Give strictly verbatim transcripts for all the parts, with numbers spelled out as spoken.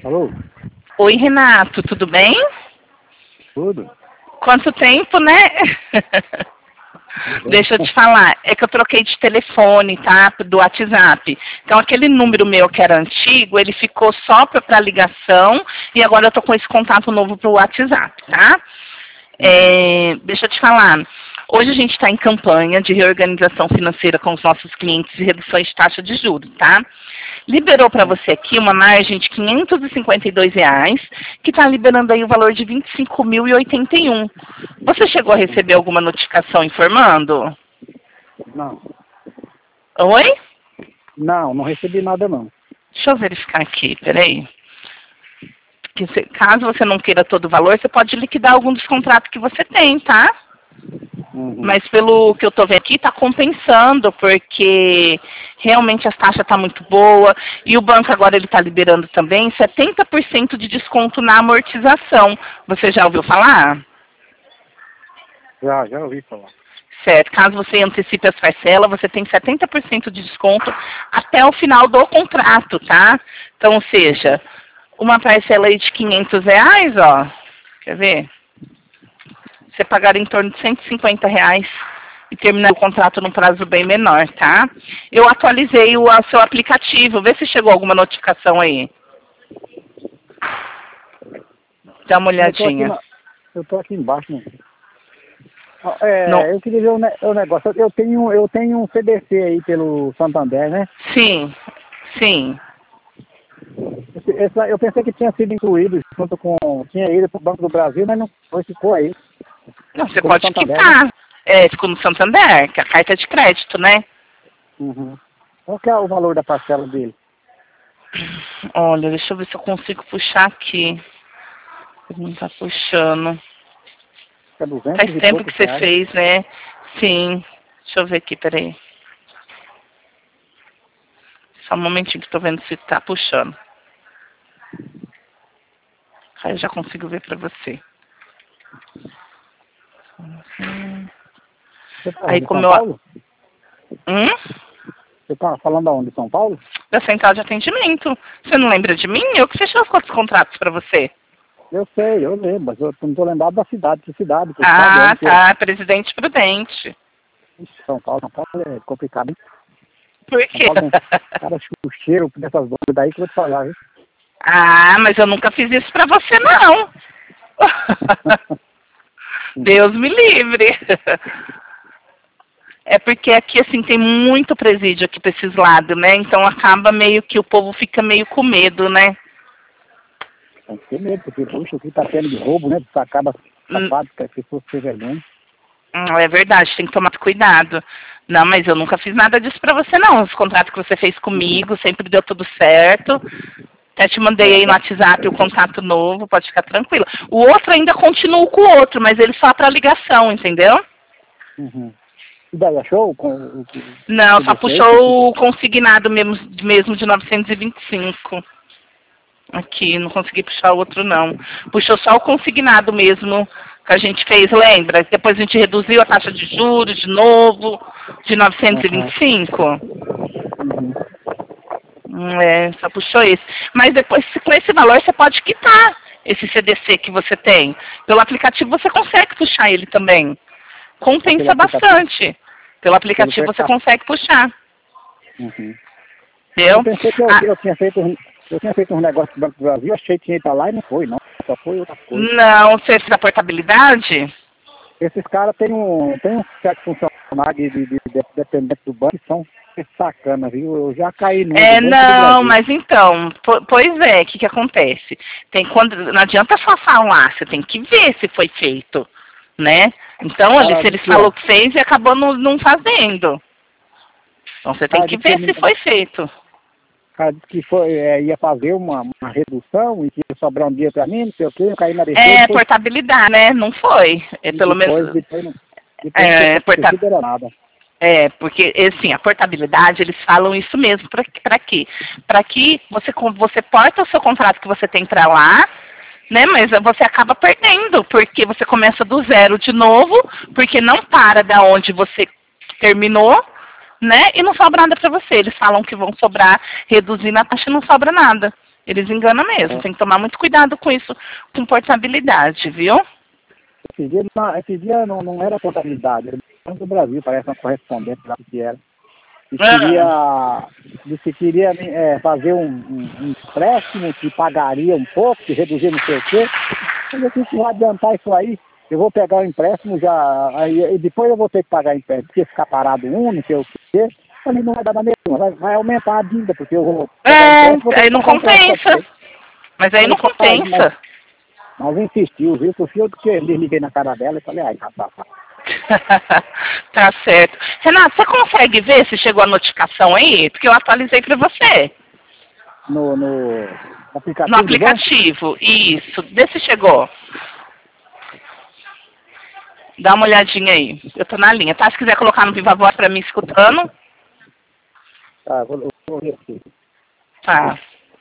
Alô? Oi, Renato, tudo bem? Tudo? Quanto tempo, né? Deixa eu te falar, é que eu troquei de telefone, tá? Do WhatsApp. Então, aquele número meu que era antigo, ele ficou só para ligação e agora eu tô com esse contato novo pro WhatsApp, tá? É, deixa eu te falar. Hoje a gente está em campanha de reorganização financeira com os nossos clientes e reduções de taxa de juros, tá? Liberou para você aqui uma margem de quinhentos e cinquenta e dois reais, que está liberando aí o valor de vinte e cinco mil e oitenta e um. Você chegou a receber alguma notificação informando? Não. Oi? Não, não recebi nada não. Deixa eu verificar aqui, peraí. Que se, caso você não queira todo o valor, você pode liquidar algum dos contratos que você tem, tá? Uhum. Mas pelo que eu tô vendo aqui, tá compensando, porque realmente as taxas tá muito boa e o banco agora ele tá liberando também setenta por cento de desconto na amortização. Você já ouviu falar? Já, já ouvi falar. Certo. Caso você antecipe as parcelas, você tem setenta por cento de desconto até o final do contrato, tá? Então, ou seja, uma parcela aí de quinhentos reais, ó, quer ver? Você pagar em torno de cento e cinquenta reais e terminar o contrato num prazo bem menor, tá? Eu atualizei o, o seu aplicativo. Vê se chegou alguma notificação aí. Dá uma olhadinha. Eu tô aqui, na, eu tô aqui embaixo, né? É, Não. eu queria ver o, ne, o negócio. Eu tenho, eu tenho um C D C aí pelo Santander, né? Sim, sim. Esse, essa, eu pensei que tinha sido incluído junto com... Tinha ido pro Banco do Brasil, mas não foi, ficou aí. Não, você Ficou pode no Santander, quitar. né? É, ficou no Santander, que é a carta de crédito, né? Uhum. Qual que é o valor da parcela dele? Olha, deixa eu ver se eu consigo puxar aqui. Ele não tá puxando. É duzentos Faz e tempo poucos que você reais. fez, né? Sim. Deixa eu ver aqui, peraí. Só um momentinho que eu tô vendo se tá puxando. Aí eu já consigo ver pra você. Hum. Você tá Aí onde? como São eu... Paulo? Hum? Você tá falando aonde? São Paulo? Da central de atendimento. Você não lembra de mim? Eu que fechei os quatro contratos pra você. Eu sei, eu lembro, mas eu não tô lembrado da cidade, que cidade, que estado, Ah, onde que é. tá. Presidente Prudente. Ixi, São Paulo, São Paulo é complicado, hein? Por São quê? Paulo tem cara chucheiro dessas bandas daí que eu vou te falar, viu? Ah, mas eu nunca fiz isso pra você, não. Deus me livre. É porque aqui, assim, tem muito presídio aqui pra esses lados, né? Então acaba meio que o povo fica meio com medo, né? Tem que ter medo, porque, puxa, aqui tá tendo de roubo, né? Sacaba Hum, safado, que as pessoas sem vergonha. hum, é verdade, tem que tomar cuidado. Não, mas eu nunca fiz nada disso pra você, não. Os contratos que você fez comigo, sempre deu tudo certo. Até te mandei É, aí no WhatsApp o contato novo, pode ficar tranquila. O outro ainda continua com o outro, mas ele só para ligação, entendeu? uhum. E daí, achou o, o, o Não, só C D C aí? puxou o consignado mesmo, mesmo de novecentos e vinte e cinco. Aqui, não consegui puxar o outro não. Puxou só o consignado mesmo que a gente fez, lembra? Depois a gente reduziu a taxa de juros de novo, de novecentos e vinte e cinco. Uhum. É, só puxou esse. Mas depois, com esse valor, você pode quitar esse C D C que você tem. Pelo aplicativo você consegue puxar ele também. Compensa Pelo aplicativo. bastante. Pelo aplicativo Pelo você consegue puxar. Uhum. Entendeu? Eu pensei que eu, Ah, eu tinha feito um- eu tinha feito um negócio do Banco do Brasil, achei que ia estar lá e não foi, não. Só foi outra coisa. não, você fez a portabilidade? Esses caras têm um, tem um certo funcionário de, de, de, de dependente do banco que são sacana, viu? Eu já caí no É, do Banco do não, Brasil. mas então, po- pois é, o que que acontece? Tem quando, não adianta só falar, você tem que ver se foi feito, né? Então, ali, Cara, se ele disse, falou ó, que fez e acabou não, não fazendo. Então, você tem cara que disse ver que, se foi feito. cara disse que foi, é, ia fazer uma, uma redução e que ia sobrar um dia pra mim, não sei o quê, eu caí na besteira, É, depois, portabilidade, né? Não foi. É, pelo depois, menos, depois, não, depois não é, tinha porta, acontecido era nada. é, porque, assim, a portabilidade, eles falam isso mesmo. Para quê? Para que você, com- você porta o seu contrato que você tem para lá, né? Mas você acaba perdendo, porque você começa do zero de novo, porque não para da onde você terminou, né? E não sobra nada para você. Eles falam que vão sobrar, reduzindo a taxa, não sobra nada. Eles enganam mesmo, É. tem que tomar muito cuidado com isso, com portabilidade, viu? Esse dia, não, esse dia não, não era contabilidade, era Banco do Brasil, parece uma correspondente lá que era. E Ah. queria, disse que queria é, fazer um, um, um empréstimo que pagaria um pouco, que reduzia não sei o quê. Mas eu disse que vai adiantar isso aí, eu vou pegar o empréstimo já, aí, e depois eu vou ter que pagar o empréstimo, porque ficar parado um, não sei o quê. Falei, não vai dar na mesma, vai, vai aumentar a dívida, porque eu vou pegar o empréstimo, vou ter É, aí que não pagar o empréstimo pra compensa. você. Mas aí não Falei, "Rapaz, compensa. Mas insistiu, viu? Por fim, eu que liguei na cara dela e falei, ai, rapaz. Tá certo. Renato, você consegue ver se chegou a notificação aí? Porque eu atualizei para você. No, no aplicativo. No aplicativo, isso. Vê se chegou. Dá uma olhadinha aí. Eu tô na linha, tá? Se quiser colocar no Viva Voz pra mim escutando. Tá, vou, eu vou ver aqui. Tá.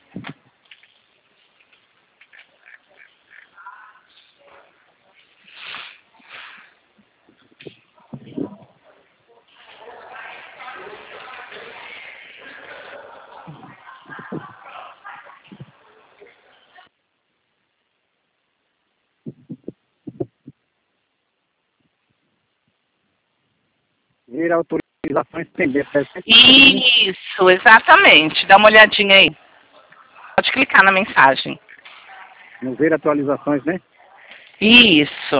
Ver autorizações pendentes. Isso, exatamente. Dá uma olhadinha aí. Pode clicar na mensagem. No ver atualizações, né? Isso.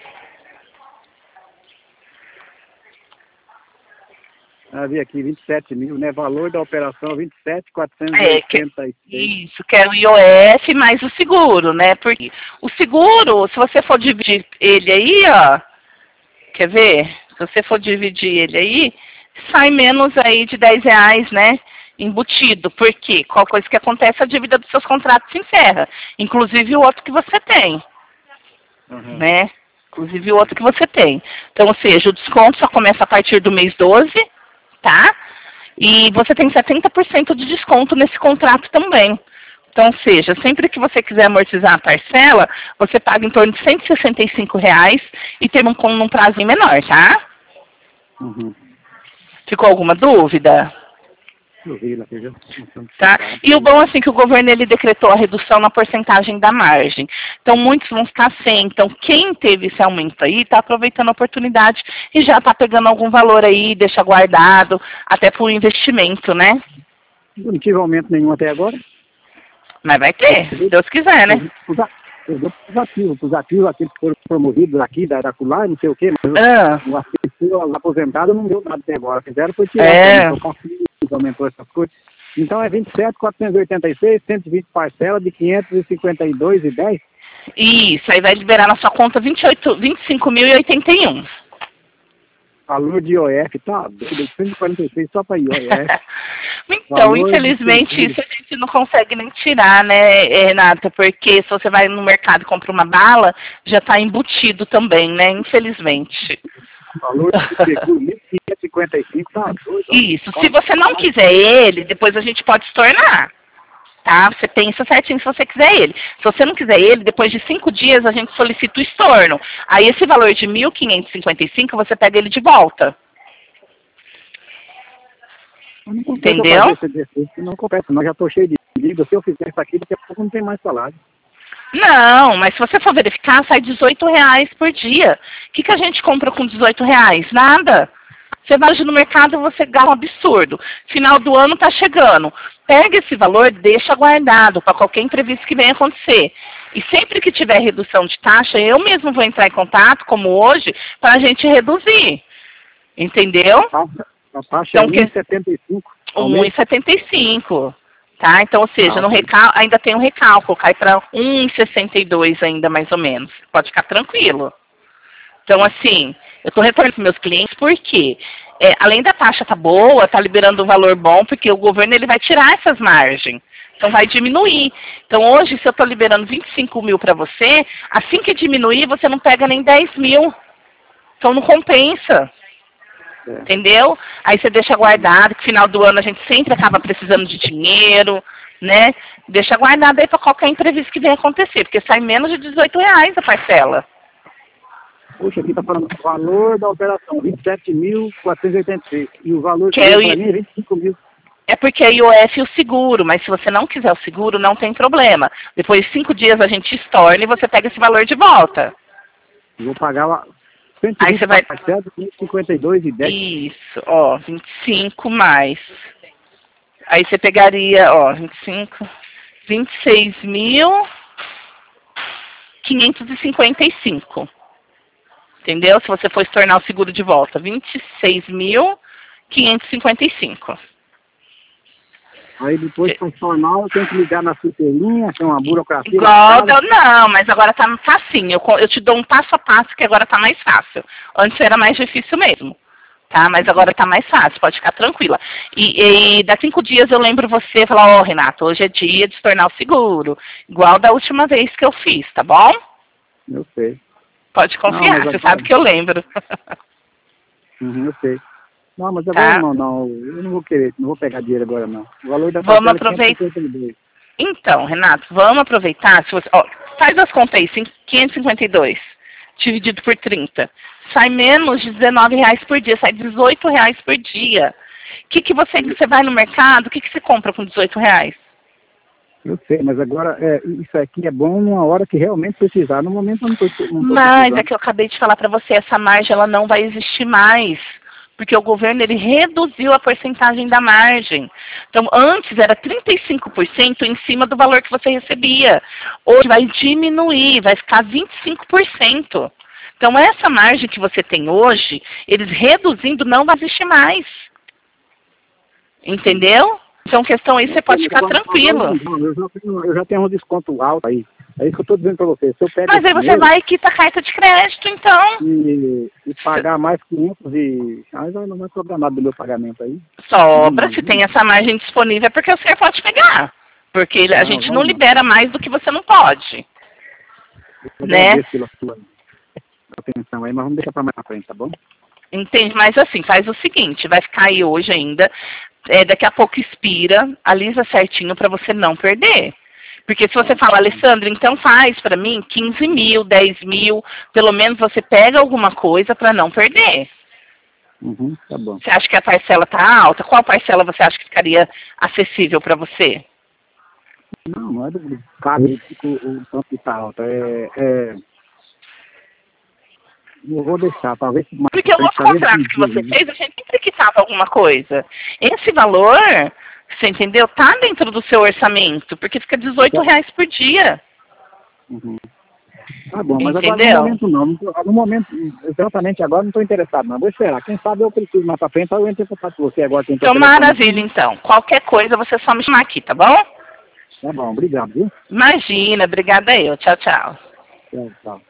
Ah, vi aqui, vinte e sete mil, né? Valor da operação, vinte e sete mil quatrocentos e É, que, oitenta e seis. isso, que é o I O F mais o seguro, né? Porque o seguro, se você for dividir ele aí, ó, quer ver? Se você for dividir ele aí, sai menos aí de dez reais, né? Embutido. Por quê? Qual coisa que acontece, a dívida dos seus contratos se encerra. Inclusive o outro que você tem, Uhum. né? Inclusive o outro que você tem. Então, ou seja, o desconto só começa a partir do mês doze, tá? E você tem setenta por cento de desconto nesse contrato também. Então, ou seja, sempre que você quiser amortizar a parcela, você paga em torno de cento e sessenta e cinco reais e tem um, um prazo menor, tá? Uhum. Ficou alguma dúvida? Eu vi lá, viu? Tá? E o bom é assim que o governo ele decretou a redução na porcentagem da margem. Então muitos vão ficar sem. Então quem teve esse aumento aí está aproveitando a oportunidade e já está pegando algum valor aí, deixa guardado, até para o investimento, né? Eu não tive aumento nenhum até agora. Mas vai ter, se Deus quiser, né? Eu dou para os ativos, para os ativos, aqueles que foram promovidos aqui, da Iracular, não sei o quê, mas Ah. o assessor aposentado não deu nada até agora. Fizeram foi tirar, É. então, confio, aumentou essas coisas. Então é vinte e sete mil quatrocentos e oitenta e seis, cento e vinte parcelas de quinhentos e cinquenta e dois reais e dez. Isso, aí vai liberar na sua conta vinte e oito, vinte e cinco mil e oitenta e um. Valor de I O F, tá doido, oitocentos e quarenta e seis só para I O F. Então, Valor infelizmente, de isso a gente não consegue nem tirar, né, Renata? Porque se você vai no mercado e compra uma bala, já está embutido também, né? Infelizmente. Valor de seguro, mil quinhentos e cinquenta e cinco, tá doido. Isso. Se você não quiser ele, depois a gente pode estornar. Tá? Você pensa certinho se você quiser ele. Se você não quiser ele, depois de cinco dias a gente solicita o estorno. Aí esse valor de mil quinhentos e cinquenta e cinco, você pega ele de volta. Entendeu? Não compensa, não, já estou cheio de dívida. Se eu fizer isso aqui, daqui a pouco não tem mais salário. Não, mas se você for verificar, sai dezoito reais por dia. O que, que a gente compra com dezoito reais? Nada. Você vai hoje no mercado, você gasta um absurdo. Final do ano está chegando. Pega esse valor, deixa guardado para qualquer imprevisto que venha acontecer. E sempre que tiver redução de taxa, eu mesmo vou entrar em contato, como hoje, para a gente reduzir. Entendeu? A taxa Então, é um vírgula setenta e cinco. um vírgula setenta e cinco. Tá? Então, ou seja, Ah, no recal... ainda tem um recálculo, cai para um vírgula sessenta e dois ainda, mais ou menos. Pode ficar tranquilo. Então, assim, eu estou retornando para meus clientes porque, é, além da taxa tá boa, tá liberando um valor bom, porque o governo ele vai tirar essas margens. Então, vai diminuir. Então, hoje, se eu estou liberando vinte e cinco mil para você, assim que diminuir, você não pega nem dez mil. Então, não compensa. É. Entendeu? Aí você deixa guardado, que no final do ano a gente sempre acaba precisando de dinheiro, né? Deixa guardado aí para qualquer imprevisto que venha acontecer, porque sai menos de dezoito reais a parcela. Puxa, aqui está falando o valor da operação, vinte e sete mil quatrocentos e oitenta e seis. E o valor que é o... para mim é vinte e cinco mil. É porque a I O F é o seguro, mas se você não quiser o seguro, não tem problema. Depois de cinco dias a gente estorna e você pega esse valor de volta. Eu vou pagar lá cento e vinte Aí você vai... parcelas de cento e cinquenta e dois e dez. Isso, ó, vinte e cinco mais. Aí você pegaria, ó, vinte e cinco, vinte e seis mil quinhentos e cinquenta e cinco. Entendeu? Se você for tornar o seguro de volta, vinte e seis mil quinhentos e cinquenta e cinco. Aí depois, para tornar, eu tenho que ligar na chuteirinha, tem uma burocracia. Igual, não, mas agora tá facinho. Eu, eu te dou um passo a passo que agora tá mais fácil. Antes era mais difícil mesmo, tá? Mas agora tá mais fácil, pode ficar tranquila. E, e daqui cinco dias eu lembro você, falar, ó, oh, Renato, hoje é dia de tornar o seguro. Igual da última vez que eu fiz, tá bom? Eu sei. Pode confiar, não, você sabe que eu lembro. Uhum, eu sei. Não, mas agora tá. não, não. Eu não vou querer, não vou pegar dinheiro agora, não. O valor da vamos aproveitar. É então, Renato, vamos aproveitar. Se você, ó, faz as contas aí, quinhentos e cinquenta e dois dividido por trinta. Sai menos de dezenove reais por dia, sai dezoito reais por dia. O que, que você, você vai no mercado, o que, que você compra com dezoito reais? Eu sei, mas agora é, isso aqui é bom numa hora que realmente precisar. No momento eu não estou precisando. Mas é que eu acabei de falar para você, essa margem ela não vai existir mais. Porque o governo ele reduziu a porcentagem da margem. Então, antes era trinta e cinco por cento em cima do valor que você recebia. Hoje vai diminuir, vai ficar vinte e cinco por cento. Então, essa margem que você tem hoje, eles reduzindo, não vai existir mais. Entendeu? Então, questão aí, você pode ficar tranquilo. Eu já tenho, eu já tenho um desconto alto aí. É isso que eu estou dizendo para você. Se eu pego Mas aí você vai e quita a carta de crédito, então. E, e pagar mais quinhentos e... Aí não vai sobrar nada do meu pagamento aí. Sobra, hum, se hum. tem essa margem disponível é porque o senhor pode pegar. Porque não, a gente não, não libera mais do que você não pode. Eu né? Pela sua atenção aí, mas vamos deixar para mais pra frente, tá bom? Entende? Mas assim, faz o seguinte, vai ficar aí hoje ainda, é, daqui a pouco expira, alisa certinho para você não perder. Porque se você fala, Alessandra, então faz para mim quinze mil, dez mil, pelo menos você pega alguma coisa para não perder. Uhum, tá bom. Você acha que a parcela está alta? Qual parcela você acha que ficaria acessível para você? Não, não é do caso o tanto que está alta. É, é... Eu vou deixar, talvez... Porque o outro contrato que você fez, a gente sempre quitava alguma coisa. Esse valor... Você entendeu? Tá dentro do seu orçamento, porque fica dezoito reais por dia. Uhum. Tá bom, mas entendeu? Agora no momento não. No momento, exatamente agora não estou interessado, não. Vou esperar. Quem sabe eu preciso mais pra frente, eu entro em contato com você agora. Então, maravilha, então. Qualquer coisa, você só me chamar aqui, tá bom? Tá bom, obrigado, viu? Imagina, obrigada eu. Tchau, tchau. Tchau, tchau.